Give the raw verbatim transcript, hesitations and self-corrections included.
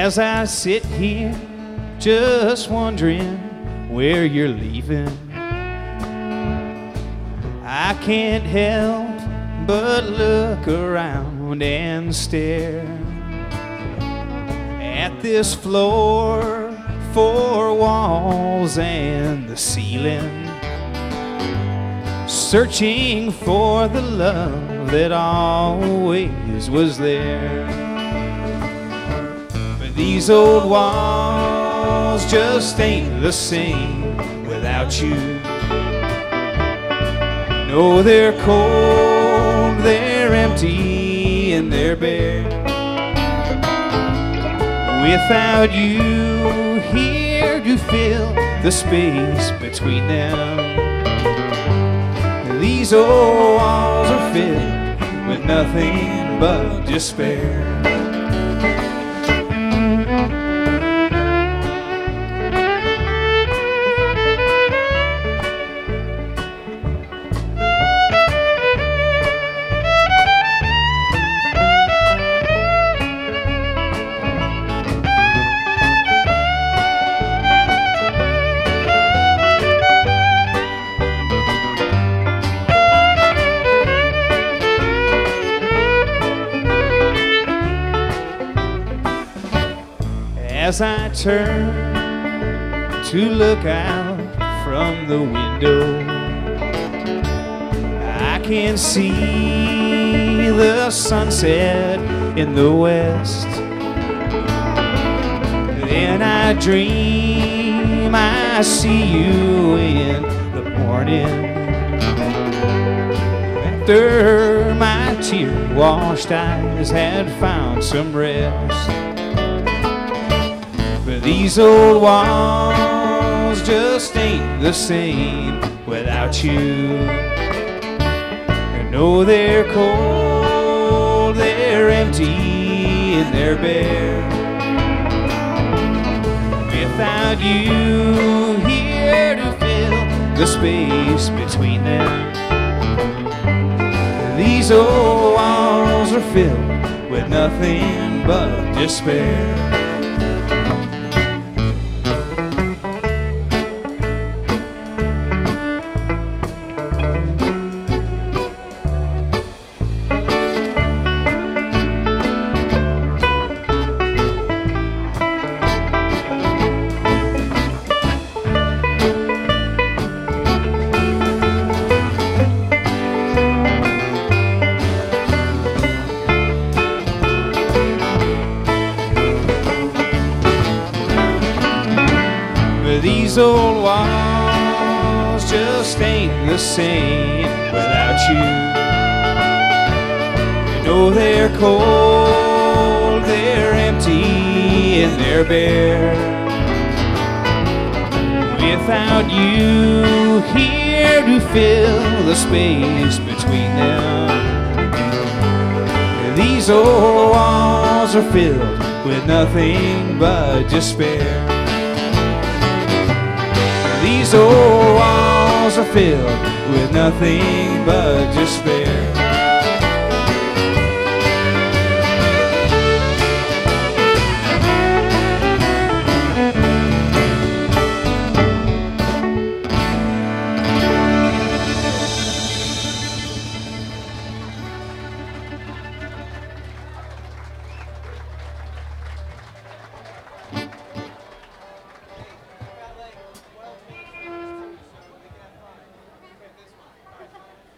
As I sit here just wondering where you're leaving, I can't help but look around and stare at this floor, four walls and the ceiling, searching for the love that always was there. But these old walls just ain't the same without you. No, they're cold, they're empty, and they're bare. Without you here to fill the space between them, these old walls are filled with nothing but despair. As I turn to look out from the window, I can see the sunset in the west. Then I dream I see you in the morning, after my tear-washed eyes had found some rest. But these old walls just ain't the same without you. I know they're cold, they're empty, and they're bare. Without you here to fill the space between them, these old walls are filled with nothing but despair. These old walls just ain't the same without you. You know they're cold, they're empty, and they're bare. Without you here to fill the space between them, these old walls are filled with nothing but despair. These old walls are filled with nothing but despair.